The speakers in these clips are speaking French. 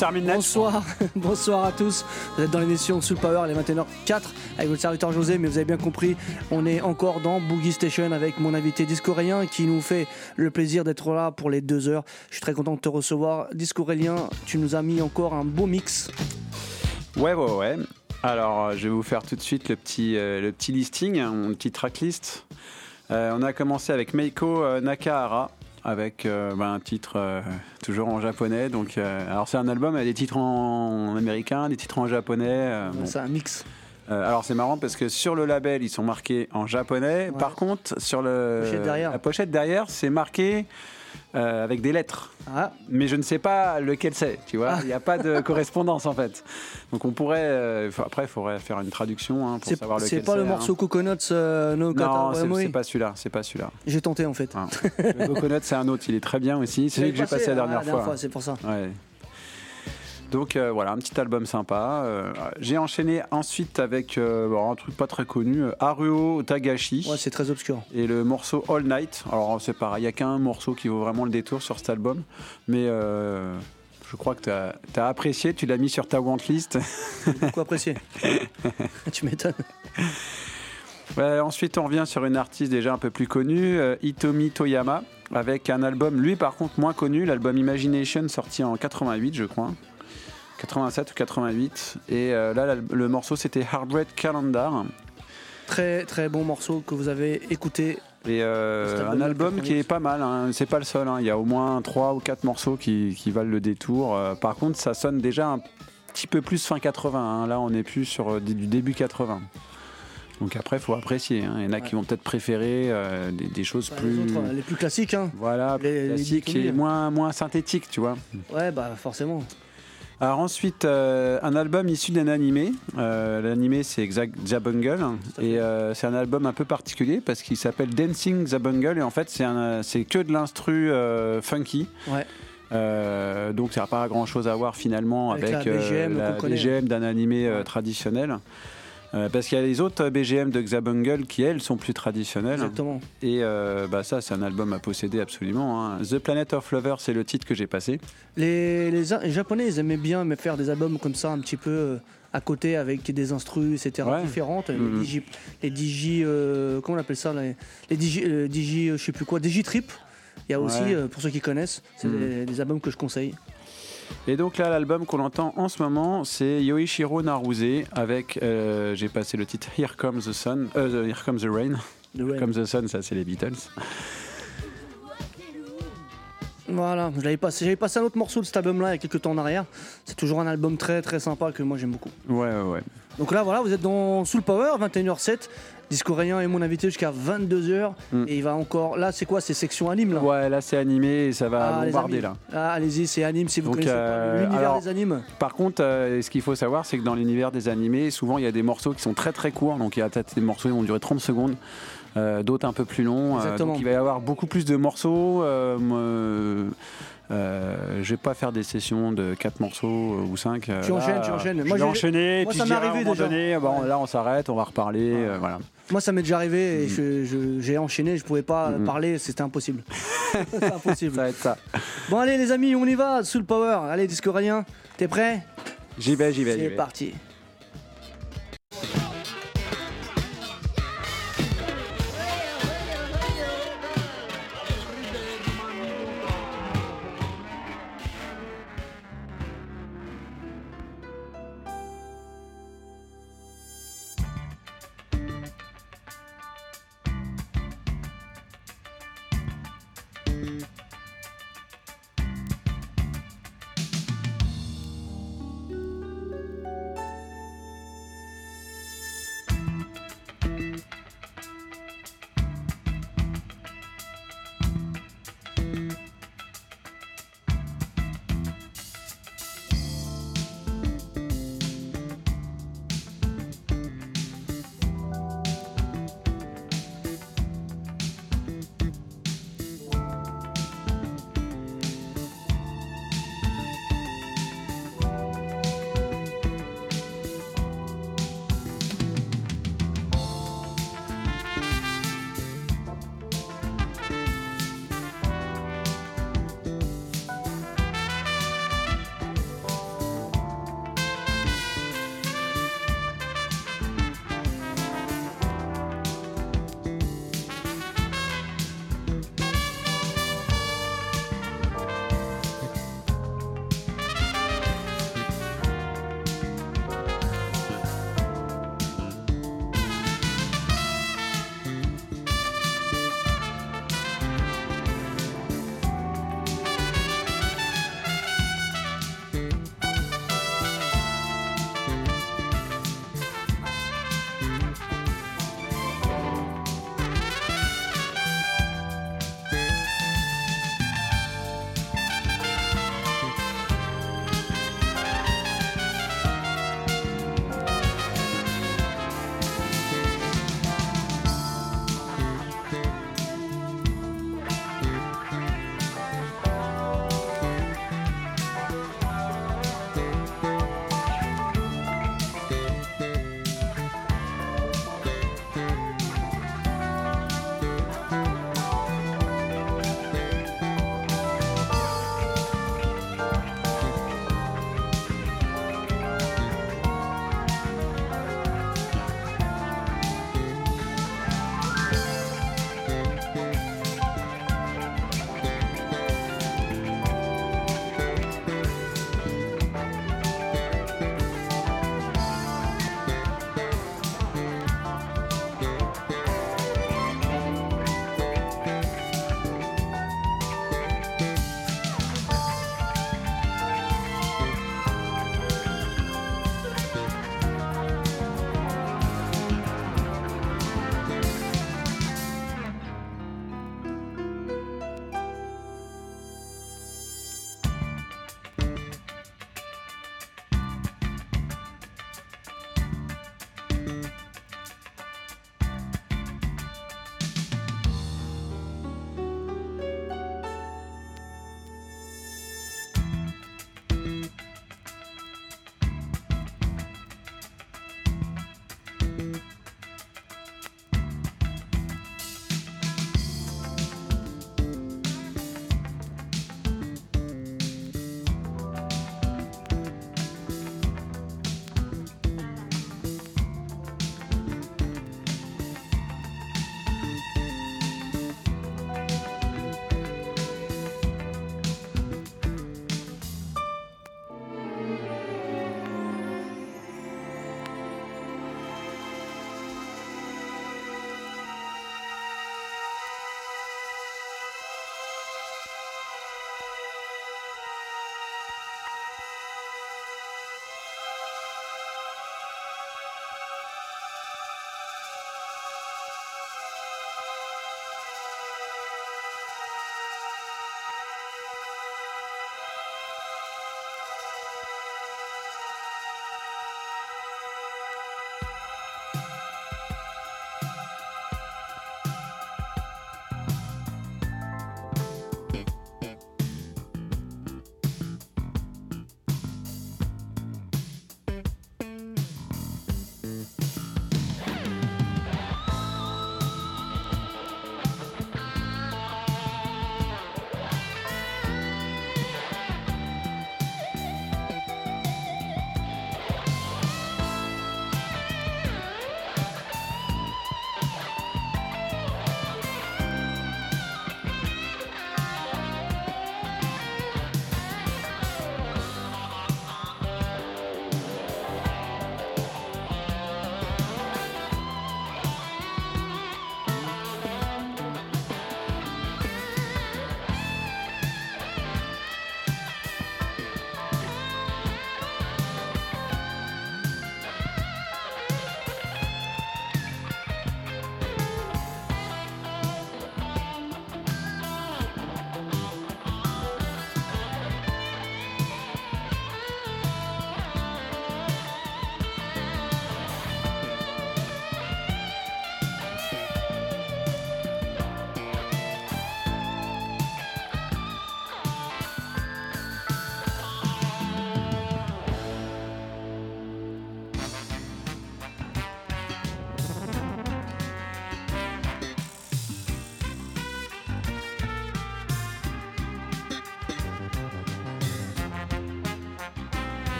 termine là. Bonsoir à tous. Vous êtes dans l'émission Soul Power, les 21h04 avec votre serviteur José, mais vous avez bien compris, on est encore dans Boogie Station avec mon invité Discorélien qui nous fait le plaisir d'être là pour les 2 heures. Je suis très content de te recevoir. Discorélien, tu nous as mis encore un beau mix. Ouais. Alors, je vais vous faire tout de suite le petit listing, mon petit tracklist. On a commencé avec Meiko Nakahara, avec un titre toujours en japonais. Donc, alors c'est un album avec des titres en américain, des titres en japonais. C'est un mix. Alors c'est marrant parce que sur le label ils sont marqués en japonais. Ouais. Par contre sur la pochette derrière c'est marqué avec des lettres. Ah. Mais je ne sais pas lequel c'est. Tu vois, il n'y a pas de correspondance en fait. Donc on pourrait après il faudrait faire une traduction pour savoir lequel c'est. C'est pas le morceau Coconuts no Kata. Non, c'est pas celui-là. C'est pas celui-là. J'ai tenté en fait. Le Coconuts c'est un autre. Il est très bien aussi. C'est celui que j'ai passé la dernière fois. C'est pour ça. Ouais. Donc voilà, un petit album sympa. J'ai enchaîné ensuite avec un truc pas très connu, Haruo Tagashi. Ouais, c'est très obscur. Et le morceau All Night. Alors c'est pareil, il n'y a qu'un morceau qui vaut vraiment le détour sur cet album. Mais je crois que tu as apprécié, tu l'as mis sur ta wantlist. J'ai beaucoup apprécié. Tu m'étonnes. Ensuite, on revient sur une artiste déjà un peu plus connue, Hitomi Toyama, avec un album, lui par contre moins connu, l'album Imagination, sorti en 88 je crois. 87 ou 88 et là le morceau c'était Heartbreak Calendar, très très bon morceau que vous avez écouté et un album qui est pas mal hein. C'est pas le seul hein. Il y a au moins 3 ou 4 morceaux qui valent le détour. Par contre ça sonne déjà un petit peu plus fin 80 hein. Là on est plus sur du début 80. Donc après, il faut apprécier. Hein. Il y en a qui vont peut-être préférer des choses plus... Les plus classiques. Hein. Voilà, plus classiques et moins synthétiques, tu vois. Ouais, forcément. Alors ensuite, un album issu d'un animé. L'animé, c'est Zabungle. Et c'est un album un peu particulier parce qu'il s'appelle Dancing Zabungle. Et en fait, c'est que de l'instru funky. Ouais. Donc ça n'a pas grand-chose à voir finalement avec la BGM d'un animé traditionnel. Parce qu'il y a les autres BGM de Zabungle qui, elles, sont plus traditionnelles. Exactement. Et ça, c'est un album à posséder absolument. Hein. The Planet of Lovers, c'est le titre que j'ai passé. Les Japonais, ils aimaient bien faire des albums comme ça, un petit peu à côté, avec des instrus, etc. différentes. Les Digi... comment on appelle ça les Digi... je sais plus quoi, Digi-Trip. Il y a aussi, pour ceux qui connaissent, c'est des albums que je conseille. Et donc là, l'album qu'on entend en ce moment, c'est Yoichiro Naruse avec, j'ai passé le titre Here Comes the Sun, Here Comes the Rain. Here Comes the Sun, ça c'est les Beatles. Voilà, j'avais passé un autre morceau de cet album-là il y a quelques temps en arrière. C'est toujours un album très très sympa que moi j'aime beaucoup. Ouais. Donc là, voilà, vous êtes dans Soul Power, 21h07. Discorélien est mon invité jusqu'à 22h. Et il va encore... Là, c'est quoi? C'est section anime, là? Ouais, là, c'est animé et ça va bombarder, là. Ah, allez-y, c'est anime si vous connaissez pas l'univers des animes. Par contre, ce qu'il faut savoir, c'est que dans l'univers des animés, souvent, il y a des morceaux qui sont très, très courts. Donc, il y a peut-être des morceaux qui vont durer 30 secondes. D'autres un peu plus longs. Donc, il va y avoir beaucoup plus de morceaux. Je vais pas faire des sessions de 4 morceaux ou 5. Tu enchaînes. Moi, j'ai enchaîné. Moi, puis ça m'est arrivé déjà. Donné, là, on s'arrête, on va reparler. Voilà. Moi, ça m'est déjà arrivé et j'ai enchaîné. Je pouvais pas parler, c'était impossible. C'est impossible. Ça va être ça. Bon, allez, les amis, on y va. Soul Power. Allez, Discorélien, t'es prêt? J'y vais. C'est parti.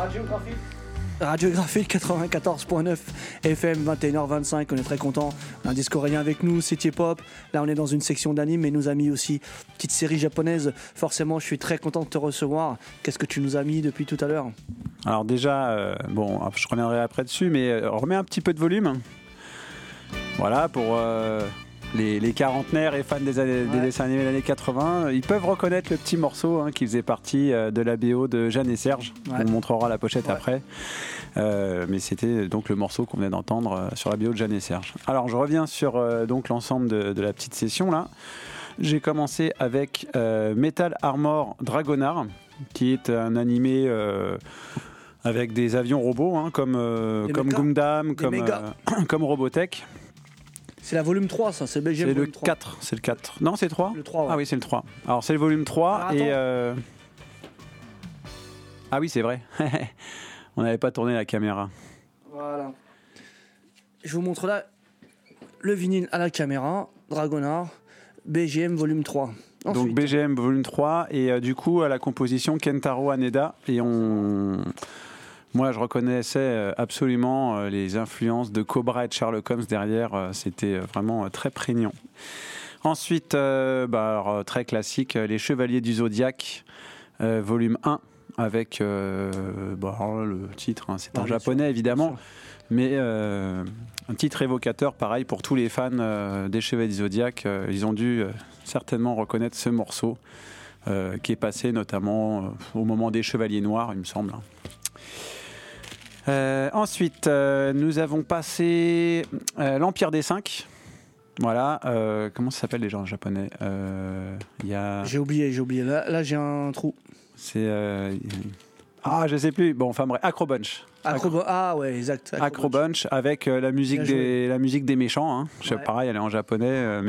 Radiographie 94.9 FM 21h25, on est très content. Un disque coréen avec nous, City Pop. Là on est dans une section d'anime et nous a mis aussi petite série japonaise. Forcément je suis très content de te recevoir. Qu'est-ce que tu nous as mis depuis tout à l'heure? Alors déjà, je reviendrai après dessus, mais remets un petit peu de volume. Voilà, pour les quarantenaires et fans des dessins animés des années 80, ils peuvent reconnaître le petit morceau qui faisait partie de la BO de Jeanne et Serge. On montrera la pochette après. Mais c'était donc le morceau qu'on venait d'entendre sur la BO de Jeanne et Serge. Alors je reviens sur donc l'ensemble de la petite session là. J'ai commencé avec Metal Armor Dragonar, qui est un animé avec des avions robots comme Gundam, comme Robotech. C'est la volume 3, ça, c'est BGM. C'est le 4, c'est le 4. Non, c'est le 3 ? Le 3, ouais. Ah oui, c'est le 3. Alors, c'est le volume 3 et... Ah oui, c'est vrai. On n'avait pas tourné la caméra. Voilà. Je vous montre là le vinyle à la caméra, Dragonar, BGM volume 3. Ensuite. Donc BGM volume 3 et du coup à la composition Kentaro Haneda et moi je reconnaissais absolument les influences de Cobra et de Sherlock Holmes derrière, c'était vraiment très prégnant. Ensuite alors, très classique, Les Chevaliers du Zodiaque volume 1 avec le titre, c'est en japonais évidemment, mais un titre évocateur pareil pour tous les fans des Chevaliers du Zodiaque, ils ont dû certainement reconnaître ce morceau qui est passé notamment au moment des Chevaliers Noirs, il me semble. Ensuite, nous avons passé l'Empire des Cinq. Voilà, comment ça s'appelle déjà en japonais J'ai oublié. Là j'ai un trou. C'est je sais plus. Bon, enfin bref, Acrobunch. Ah ouais, exact. Acrobunch avec la musique des méchants. Hein. Ouais. Pareil, elle est en japonais,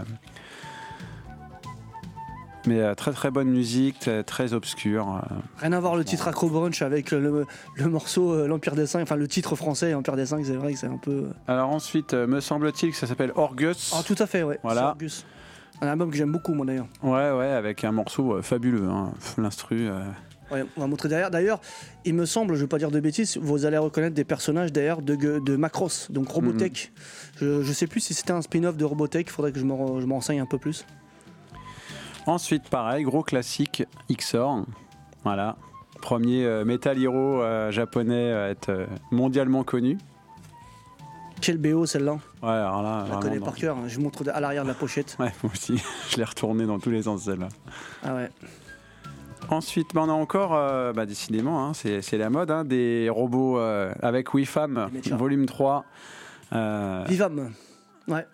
mais très très bonne musique, très obscure. Rien à voir le titre Acrobunch avec le morceau l'Empire des Cinq, enfin le titre français Empire des Cinq, c'est vrai que c'est un peu... Alors ensuite, me semble-t-il que ça s'appelle Orgus. Ah tout à fait, ouais. Voilà. Orgus. Un album que j'aime beaucoup moi d'ailleurs. Ouais, avec un morceau fabuleux, l'instru... Ouais, on va montrer derrière. D'ailleurs, il me semble, je ne vais pas dire de bêtises, vous allez reconnaître des personnages d'ailleurs de Macross, donc Robotech. Je ne sais plus si c'était un spin-off de Robotech, il faudrait que je me renseigne un peu plus. Ensuite, pareil, gros classique, XOR. Voilà. Premier Metal Hero japonais à être mondialement connu. Quel BO celle-là. Ouais, alors là, je la connais par cœur, je montre à l'arrière de la pochette. Ouais, moi aussi, je l'ai retourné dans tous les sens celle-là. Ah ouais. Ensuite, on a encore, décidément, c'est la mode, des robots avec WeFam, volume 3. Vivam, ouais.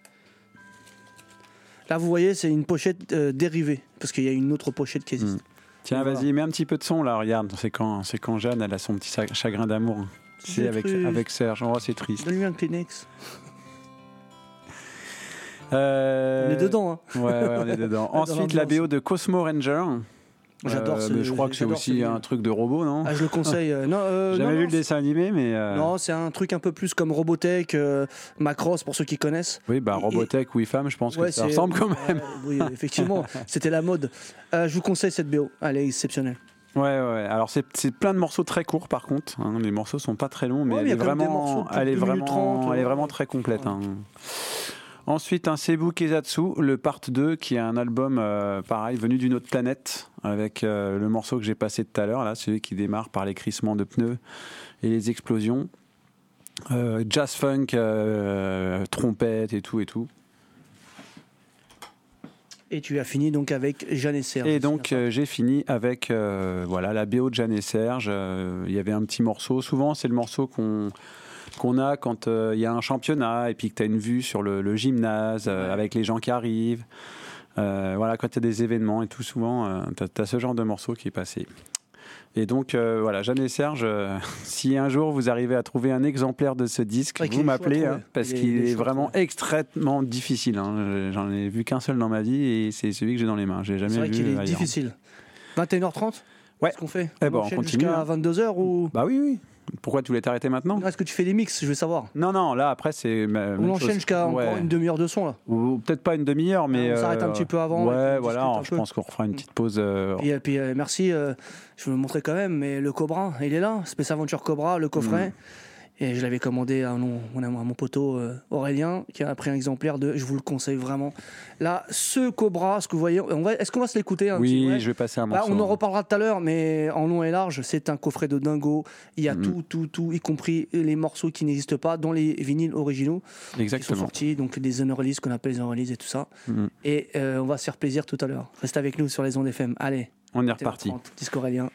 Là, vous voyez, c'est une pochette dérivée, parce qu'il y a une autre pochette qui existe. Tiens, vas-y, mets un petit peu de son, là, regarde. C'est quand Jeanne, elle a son petit chagrin d'amour. C'est avec Serge. Oh, c'est triste. Donne-lui un Kleenex. On est dedans, hein. Ouais, on est dedans. Ensuite, la BO de Cosmo Ranger. J'adore ce. Mais je crois que c'est aussi un truc de robot, non ? Ah, je le conseille. Jamais vu le dessin animé, mais. Non, c'est un truc un peu plus comme Robotech, Macross pour ceux qui connaissent. Oui, Robotech, WeFam, je pense que ça ressemble quand même. Oui, effectivement, c'était la mode. Je vous conseille cette BO, elle est exceptionnelle. Ouais. Alors c'est plein de morceaux très courts par contre. Les morceaux sont pas très longs, mais elle est vraiment très complète. Ensuite, un Seibu Kezatsu, le part 2, qui est un album pareil, venu d'une autre planète, avec le morceau que j'ai passé tout à l'heure, là, celui qui démarre par les crissements de pneus et les explosions. Jazz funk, trompette et tout. Et tu as fini donc avec Jeanne et Serge. Et donc j'ai fini avec la BO de Jeanne et Serge. Il y avait un petit morceau. Souvent, c'est le morceau qu'on a quand il y a un championnat et puis que tu as une vue sur le gymnase avec les gens qui arrivent. Quand il y a des événements et tout, souvent, tu as ce genre de morceau qui est passé. Et donc, Jeanne et Serge, si un jour vous arrivez à trouver un exemplaire de ce disque, vous m'appelez, parce qu'il est vraiment extrêmement difficile. J'en ai vu qu'un seul dans ma vie et c'est celui que j'ai dans les mains. J'ai jamais vu. C'est vrai qu'il est ailleurs. difficile. 21h30 Ouais. Qu'est-ce qu'on fait On continue. Jusqu'à 22h ou... Bah oui. Pourquoi tu voulais t'arrêter maintenant? Est-ce que tu fais des mix? Je veux savoir. Non, là après c'est. On enchaîne jusqu'à encore une demi-heure de son là. Ou peut-être pas une demi-heure, mais. On s'arrête un petit peu avant. Ouais, voilà, je pense qu'on refera une petite pause. Et puis merci, je vais le montrer quand même, mais le Cobra, il est là, Space Aventure Cobra, le coffret. Et je l'avais commandé à mon poteau Aurélien, qui a pris un exemplaire je vous le conseille vraiment. Là, ce Cobra, ce que vous voyez, est-ce qu'on va se l'écouter Oui, je vais passer un morceau. On en reparlera tout à l'heure, mais en long et large, c'est un coffret de dingo. Il y a tout, y compris les morceaux qui n'existent pas dans les vinyles originaux. Exactement. Qui sont sortis, donc des unreleased, qu'on appelle les unreleased et tout ça. Et on va se faire plaisir tout à l'heure. Reste avec nous sur les ondes FM. Allez. On est reparti. Disque Aurélien.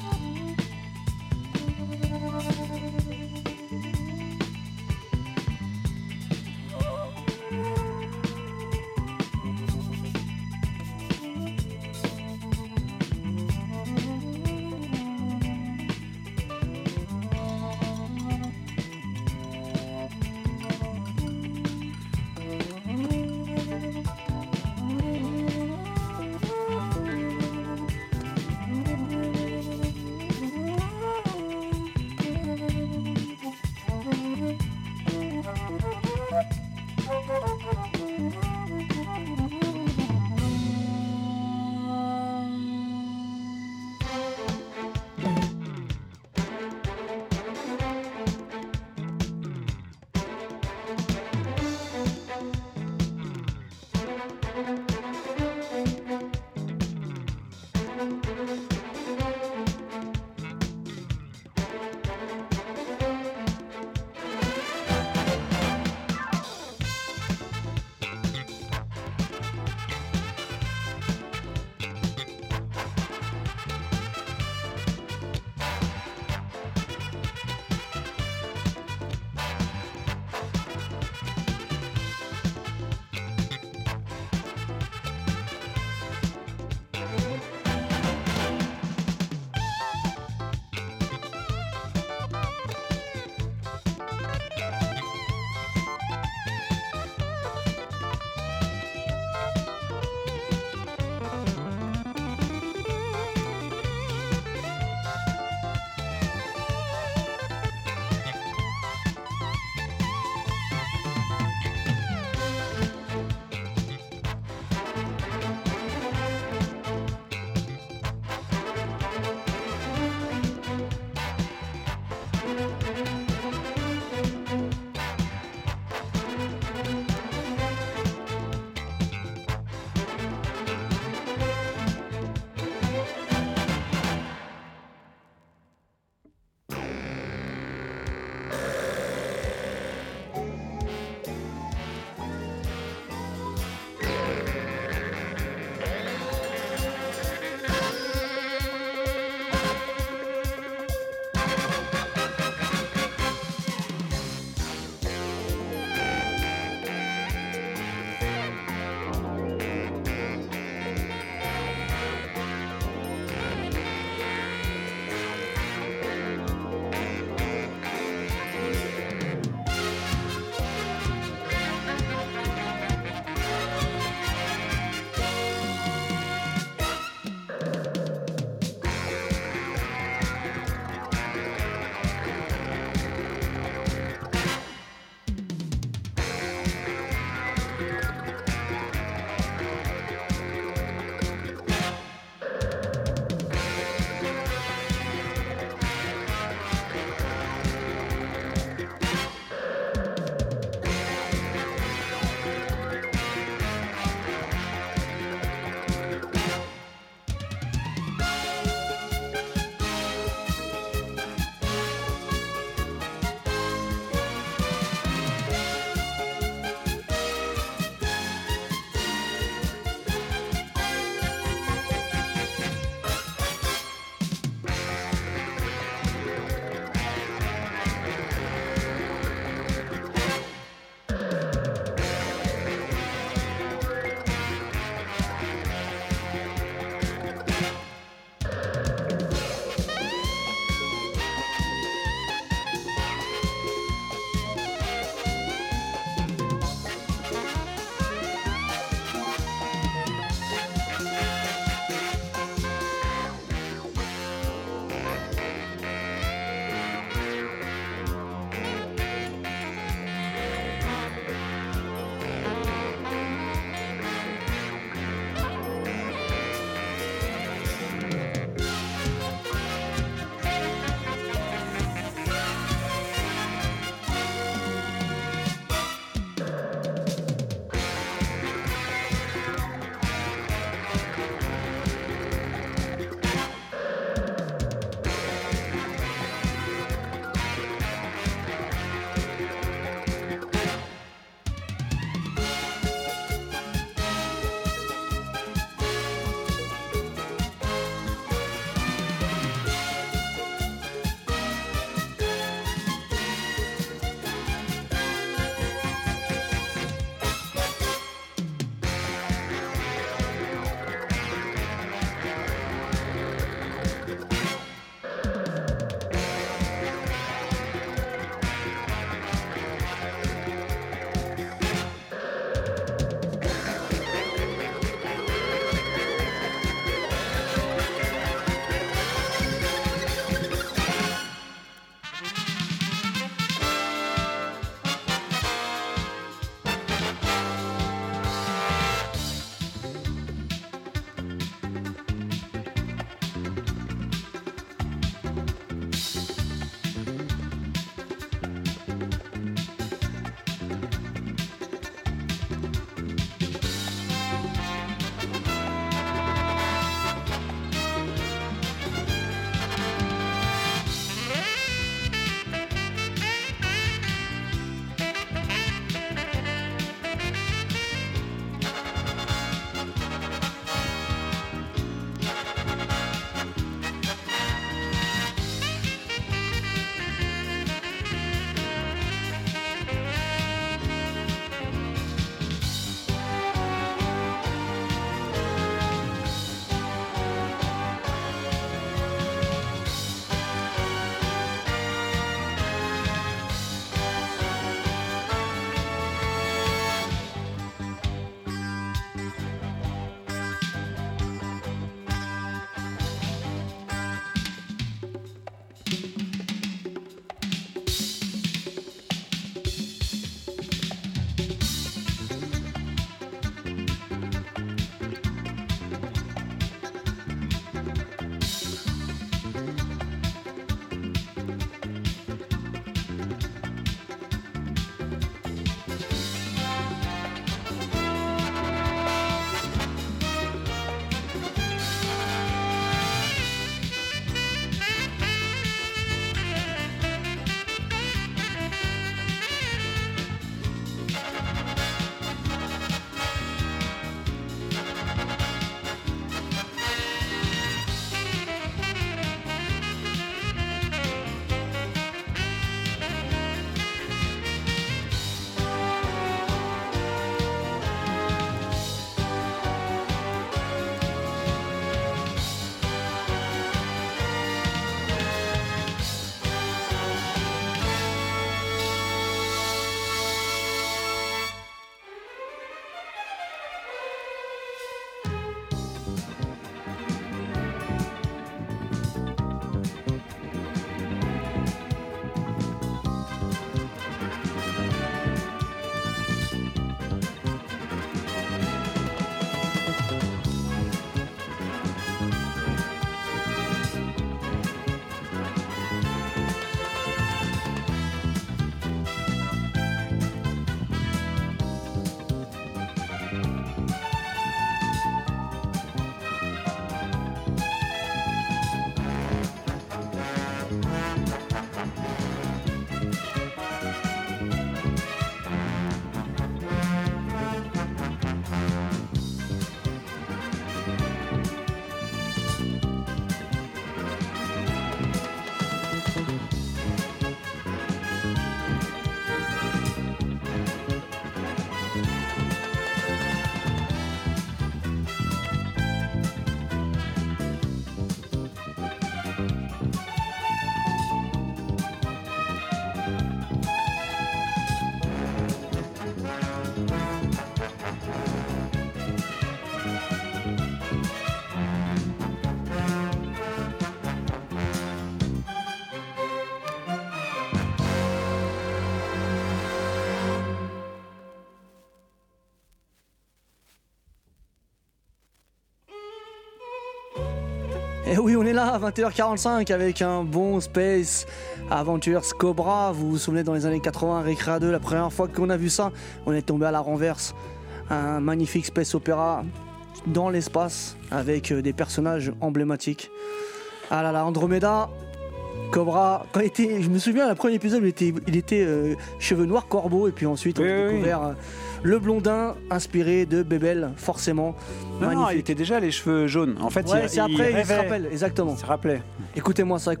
Et oui, on est là à 21h45 avec un bon Space Adventures Cobra. Vous vous souvenez, dans les années 80, Recrea 2, la première fois qu'on a vu ça, on est tombé à la renverse. Un magnifique space opéra dans l'espace avec des personnages emblématiques. Ah là là, Andromeda, Cobra. Je me souviens, le premier épisode, il était cheveux noirs corbeau, et puis ensuite on a découvert le blondin inspiré de Bebel, forcément. Non, il était déjà les cheveux jaunes. En fait, c'est après, il se rappelle, exactement. Il se rappelait. Écoutez-moi ça.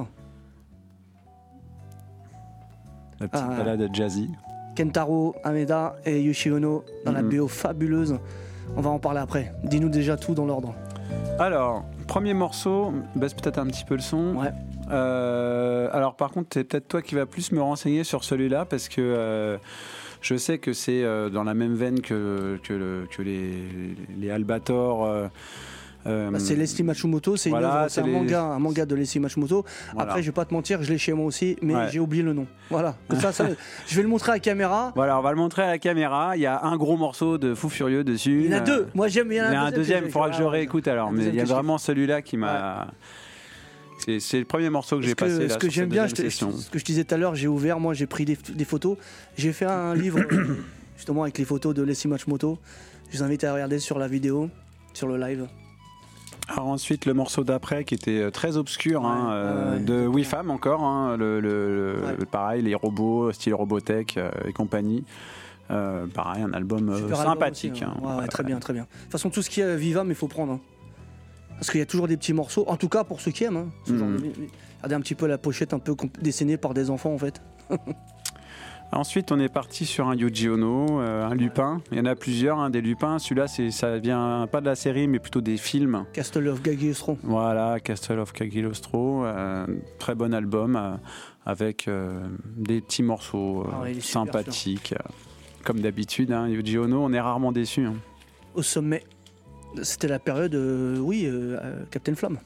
La petite balade jazzy. Kentaro Hameda et Yoshi Ono dans la BO fabuleuse. On va en parler après. Dis-nous déjà tout dans l'ordre. Alors, premier morceau, baisse peut-être un petit peu le son. Ouais. Alors par contre, c'est peut-être toi qui vas plus me renseigner sur celui-là, parce que je sais que c'est dans la même veine que les Albator. C'est Leslie Matsumoto, c'est un manga de Leslie Matsumoto. Voilà. Après, je vais pas te mentir, je l'ai chez moi aussi, mais j'ai oublié le nom. Voilà. Je vais le montrer à la caméra. Voilà, on va le montrer à la caméra. Il y a un gros morceau de Fou Furieux dessus. Il y en a deux. Moi, j'aime. Il y en a un deuxième. Il faudra que je réécoute alors. Mais il y a vraiment celui-là qui m'a. Ouais. C'est le premier morceau que j'ai passé. Ce que j'aime bien, ce que je disais tout à l'heure, j'ai ouvert. Moi, j'ai pris des photos. J'ai fait un livre justement avec les photos de Leslie Matsumoto. Je vous invite à regarder sur la vidéo, sur le live. Alors ensuite, le morceau d'après qui était très obscur, de WeFam encore, pareil, les robots, style Robotech et compagnie. Pareil, un album sympathique. Album aussi, très bien, très bien. De toute façon, tout ce qui est Vivam, il faut prendre. Hein. Parce qu'il y a toujours des petits morceaux, en tout cas pour ceux qui aiment. Hein, regardez un petit peu la pochette un peu dessinée par des enfants en fait. Ensuite, on est parti sur un Yuji Ono, un Lupin. Il y en a plusieurs, des Lupins. Celui-là, ça vient pas de la série, mais plutôt des films. Castle of Cagliostro. Voilà, Castle of Cagliostro. Très bon album, avec des petits morceaux sympathiques. Comme d'habitude, Yuji Ono, on est rarement déçus. Au sommet. C'était la période, Captain Flamme.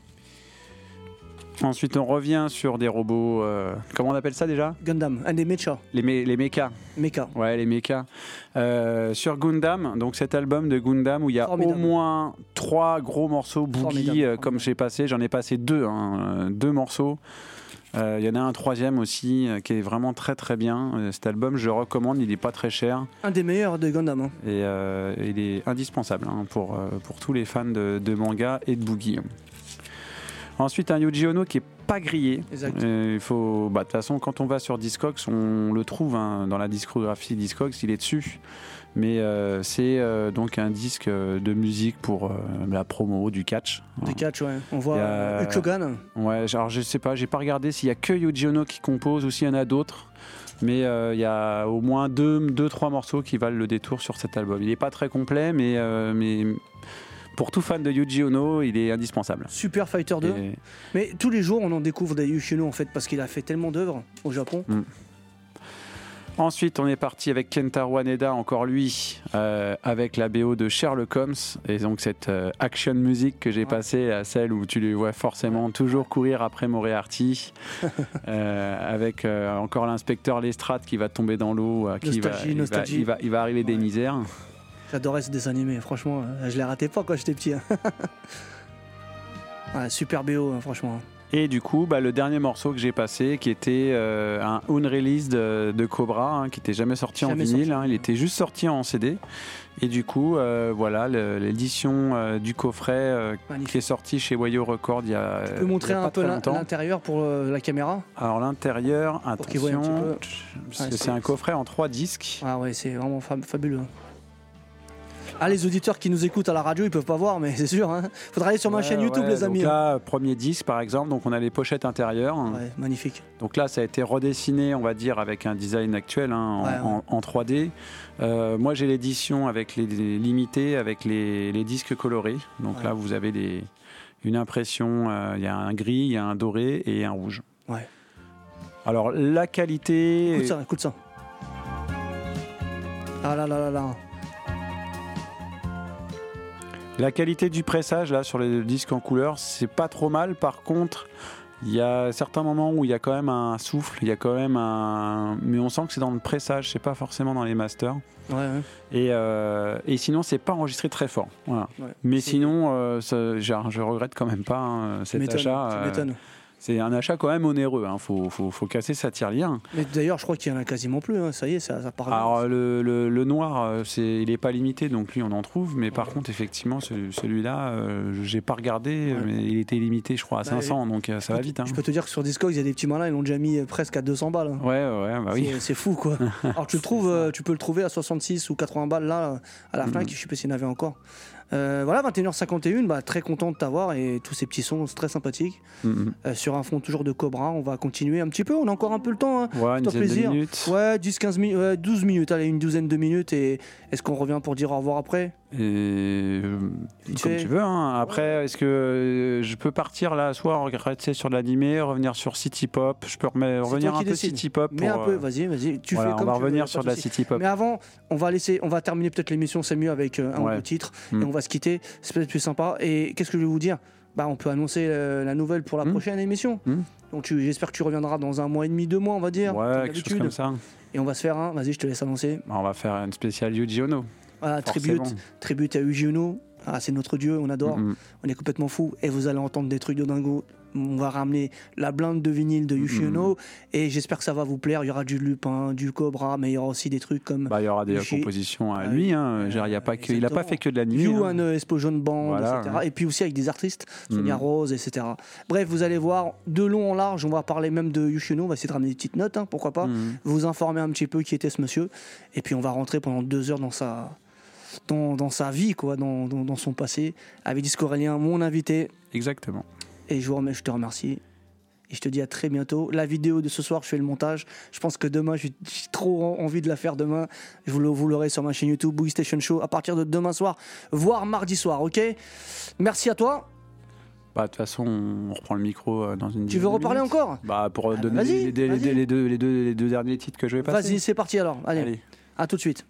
Ensuite, on revient sur des robots. Comment on appelle ça déjà ? Gundam, des mechas. Les mechas. Mecha. Ouais, les mechas. Sur Gundam, donc cet album de Gundam où il y a au moins 3 gros morceaux boogie, comme j'ai passé. J'en ai passé 2, 2 morceaux. Il y en a un troisième aussi qui est vraiment très très bien. Cet album, je le recommande, il n'est pas très cher. Un des meilleurs de Gundam. Hein. Et il est indispensable pour tous les fans de manga et de boogie. Ensuite, un Yuji Ono qui est pas grillé. De toute façon, quand on va sur Discogs, on le trouve dans la discographie Discogs, il est dessus. Mais c'est donc un disque de musique pour la promo du catch. Du catch, ouais. On voit Hulk Hogan. Ouais, alors je sais pas, j'ai pas regardé s'il y a que Yuji Ono qui compose ou s'il y en a d'autres. Mais il y a au moins 2-3 morceaux qui valent le détour sur cet album. Il est pas très complet, mais pour tout fan de Yuji Ono, il est indispensable. Super Fighter 2. Mais tous les jours, on en découvre des Yuji Ono en fait, parce qu'il a fait tellement d'œuvres au Japon. Ensuite, on est parti avec Kentaro Haneda, encore lui, avec la BO de Sherlock Holmes. Et donc cette action music que j'ai passée, à celle où tu le vois forcément toujours courir après Moriarty, avec encore l'inspecteur Lestrade qui va tomber dans l'eau, il va arriver des misères. J'adorais ce dessin animé, franchement, je l'ai raté pas quand j'étais petit. Super BO, franchement. Et du coup, le dernier morceau que j'ai passé, qui était un unreleased de Cobra, qui n'était jamais sorti en vinyle, il était juste sorti en CD. Et du coup, voilà, l'édition du coffret qui est sorti chez Wayo Records il y a. Tu peux montrer un peu l'intérieur pour la caméra ? Alors l'intérieur, attention, c'est un coffret en 3 disques. Ah ouais, c'est vraiment fabuleux. Les auditeurs qui nous écoutent à la radio, ils peuvent pas voir, mais c'est sûr. Faudra aller sur ma chaîne YouTube, les amis. Donc là, premier disque, par exemple, donc on a les pochettes intérieures. Ouais, magnifique. Donc là, ça a été redessiné, on va dire, avec un design actuel, en 3D. Moi, j'ai l'édition avec les limités, avec les disques colorés. Donc là, vous avez une impression. Il y a un gris, il y a un doré et un rouge. Ouais. Alors la qualité. Écoute ça. Ah là là là là. La qualité du pressage là sur les disques en couleur, c'est pas trop mal. Par contre, Il y a certains moments où il y a quand même un souffle, il y a quand même un... Mais on sent que c'est dans le pressage, c'est pas forcément dans les masters. Ouais. Et sinon, c'est pas enregistré très fort. Voilà. Ouais. Mais sinon, je regrette quand même pas cet achat. Tu m'étonnes. C'est un achat quand même onéreux. Faut casser sa tirelire. Mais d'ailleurs, je crois qu'il y en a quasiment plus. Ça y est, ça part. Alors le noir, il est pas limité, donc lui on en trouve. Mais par contre, effectivement, celui-là, j'ai pas regardé, mais il était limité, je crois, à 500, donc ça va vite. Je peux te dire que sur Discogs, il y a des petits malins, ils l'ont déjà mis presque à 200 balles. Ouais, bah oui. C'est fou, quoi. Alors tu peux le trouver à 66 ou 80 balles là à la Fnac. Je sais pas s'il y en avait encore. Voilà, 21h51, très content de t'avoir et tous ces petits sons très sympathiques. Sur un fond toujours de Cobra, on va continuer un petit peu, on a encore un peu le temps. Ouais, une dizaine de minutes. Ouais, 10-15 minutes, 12 minutes, allez, une douzaine de minutes. Et est-ce qu'on revient pour dire au revoir après? Comme tu veux. Après, est-ce que je peux partir là, soit rester sur l'animé, revenir sur City Pop? Je peux revenir un peu City Pop. Mais un peu, vas-y, tu fais comme on va revenir veux, sur de la City Pop. Mais avant, on va terminer peut-être l'émission, c'est mieux avec un ou deux titres, et on va se quitter. C'est peut-être plus sympa. Et qu'est-ce que je vais vous dire? On peut annoncer la nouvelle pour la prochaine émission. Donc j'espère que tu reviendras dans 1 mois et demi, 2 mois, on va dire. Ouais, quelque chose comme ça. Et on va se faire un. Vas-y, je te laisse annoncer. On va faire une spéciale Yuji Ono. Voilà, tribute à Yuji Ono. C'est notre dieu, on adore. On est complètement fou. Et vous allez entendre des trucs de dingo. On va ramener la blinde de vinyle de Yuji Ono. Et j'espère que ça va vous plaire. Il y aura du Lupin, du Cobra, mais il y aura aussi des trucs comme. Il y aura des compositions à lui. Il n'a pas fait que de l'anime. You and Explosion Band, etc. Et puis aussi avec des artistes, Sonia Rose, etc. Bref, vous allez voir, de long en large, on va parler même de Yuji Ono. On va essayer de ramener des petites notes, pourquoi pas. Vous informer un petit peu qui était ce monsieur. Et puis on va rentrer pendant 2 heures dans sa vie, quoi, dans son passé, avec Disco Aurélien, mon invité. Exactement. Et je te remercie. Et je te dis à très bientôt. La vidéo de ce soir, je fais le montage. Je pense que demain, j'ai trop envie de la faire demain. Vous l'aurez sur ma chaîne YouTube, Boogie Station Show, à partir de demain soir, voire mardi soir, ok? Merci à toi. De toute façon, on reprend le micro dans une. Tu veux reparler encore? Pour donner les deux derniers titres que je vais passer. Vas-y, c'est parti alors. Allez. À tout de suite.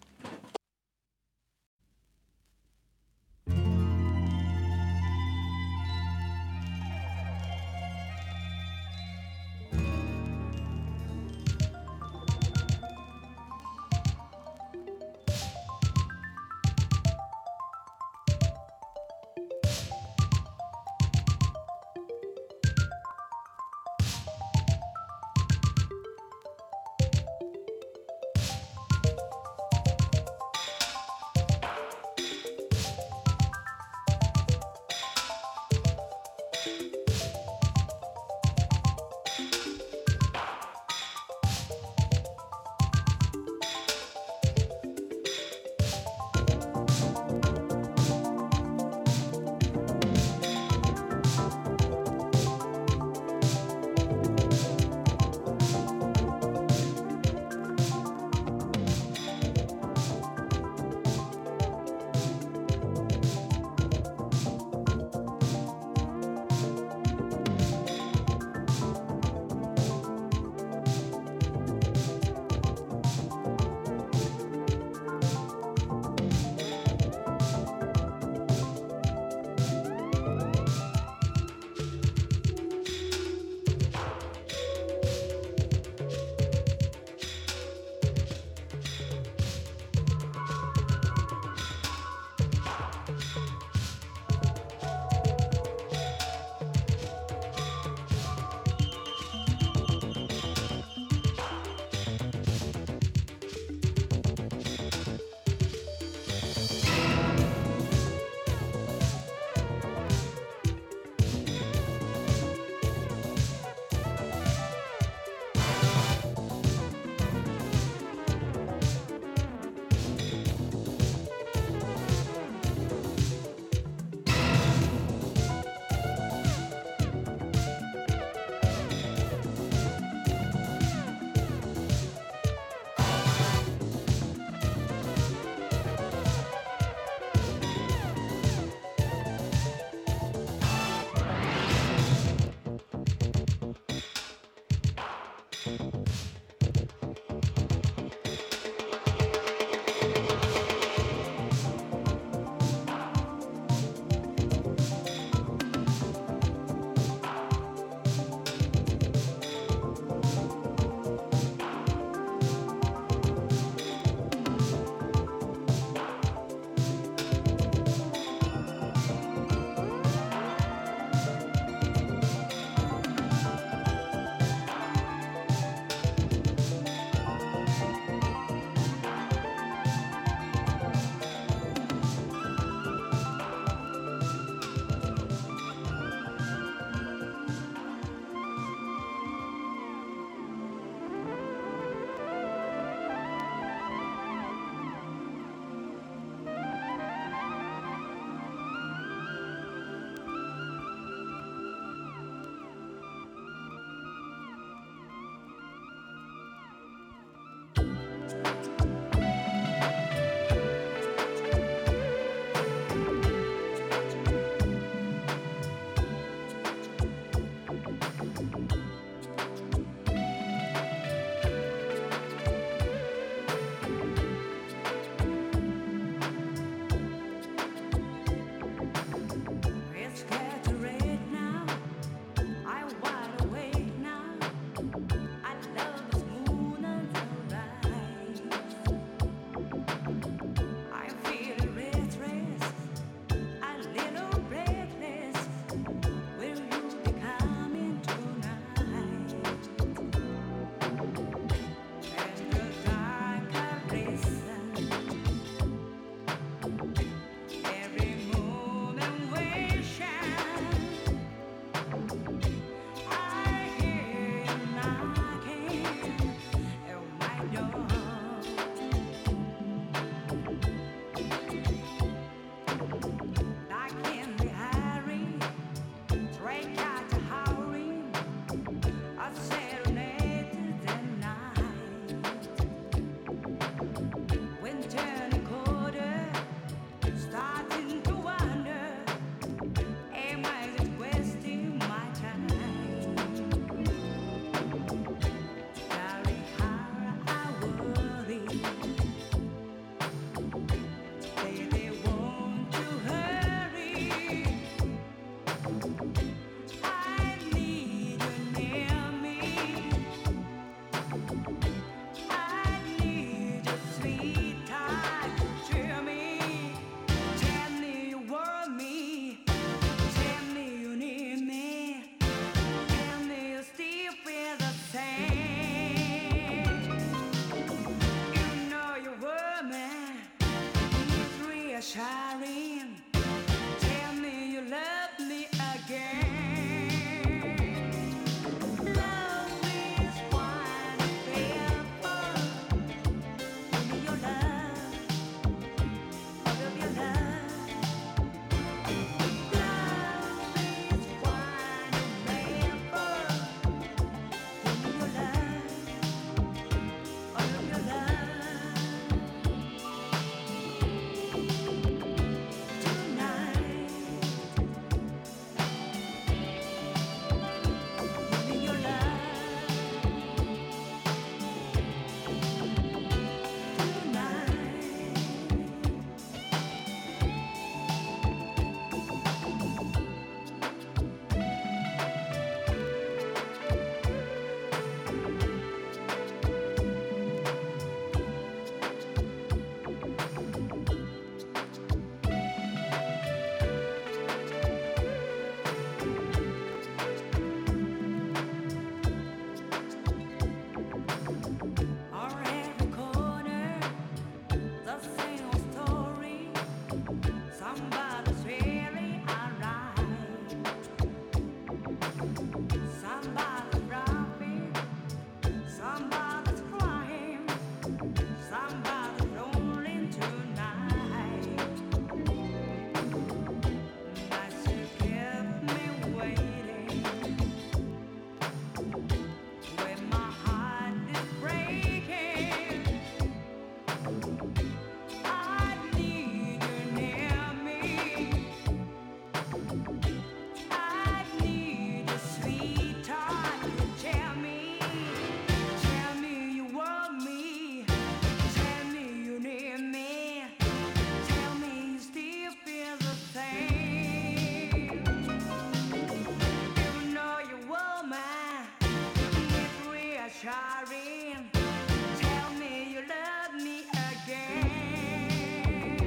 Charlie, tell me you love me again.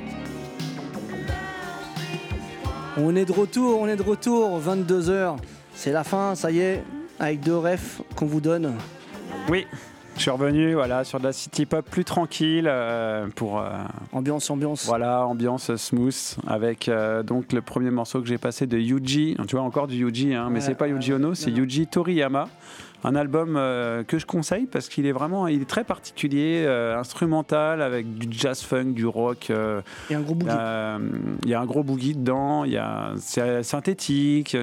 On est de retour, 22h. C'est la fin, ça y est, avec 2 refs qu'on vous donne. Oui, je suis revenu sur de la city pop plus tranquille pour Ambiance. voilà, ambiance smooth avec donc le premier morceau que j'ai passé de Yuji. Tu vois encore du Yuji, hein, mais c'est pas Yuji Ono, c'est Yuji Toriyama. Un album que je conseille parce qu'il est très particulier, instrumental avec du jazz funk, du rock. Et un gros boogie. Il y a un gros boogie dedans. C'est synthétique.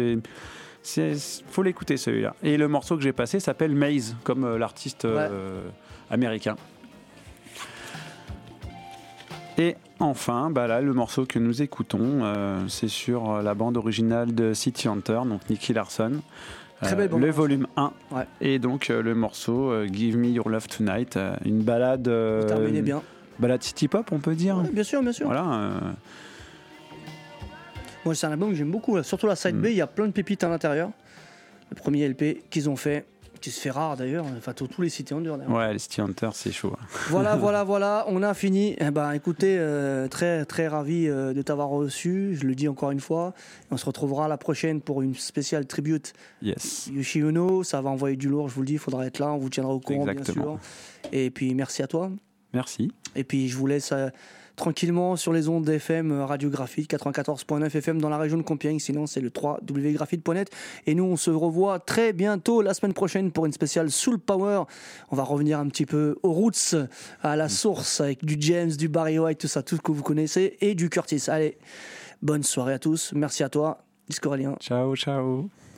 Faut l'écouter celui-là. Et le morceau que j'ai passé s'appelle Maze, comme l'artiste américain. Et enfin, là, le morceau que nous écoutons, c'est sur la bande originale de City Hunter, donc Nicky Larson. Très belle bande. Le volume 1. Ouais. Et donc le morceau Give Me Your Love Tonight, une balade. Terminez bien. Balade city pop, on peut dire. Ouais, bien sûr. Voilà. Moi, c'est un album que j'aime beaucoup. Là. Surtout la side B, il y a plein de pépites à l'intérieur. Le premier LP qu'ils ont fait, qui se fait rare d'ailleurs. Enfin, tous les City Hunter. Ouais, les City Hunter, c'est chaud. Voilà. On a fini. Écoutez, très, très ravi de t'avoir reçu. Je le dis encore une fois. On se retrouvera la prochaine pour une spéciale tribute. Yes. Yoshi Ono, ça va envoyer du lourd, je vous le dis. Il faudra être là. On vous tiendra au courant, Exactement. bien sûr. Et puis, merci à toi. Merci. Et puis, je vous laisse tranquillement sur les ondes FM Radio Graphite 94.9 FM dans la région de Compiègne. Sinon, c'est le www.graphite.net. Et nous, on se revoit très bientôt la semaine prochaine pour une spéciale Soul Power. On va revenir un petit peu aux roots, à la source, avec du James, du Barry White, tout ça, tout ce que vous connaissez, et du Curtis. Allez, bonne soirée à tous. Merci à toi, Disco Aurélien. Ciao.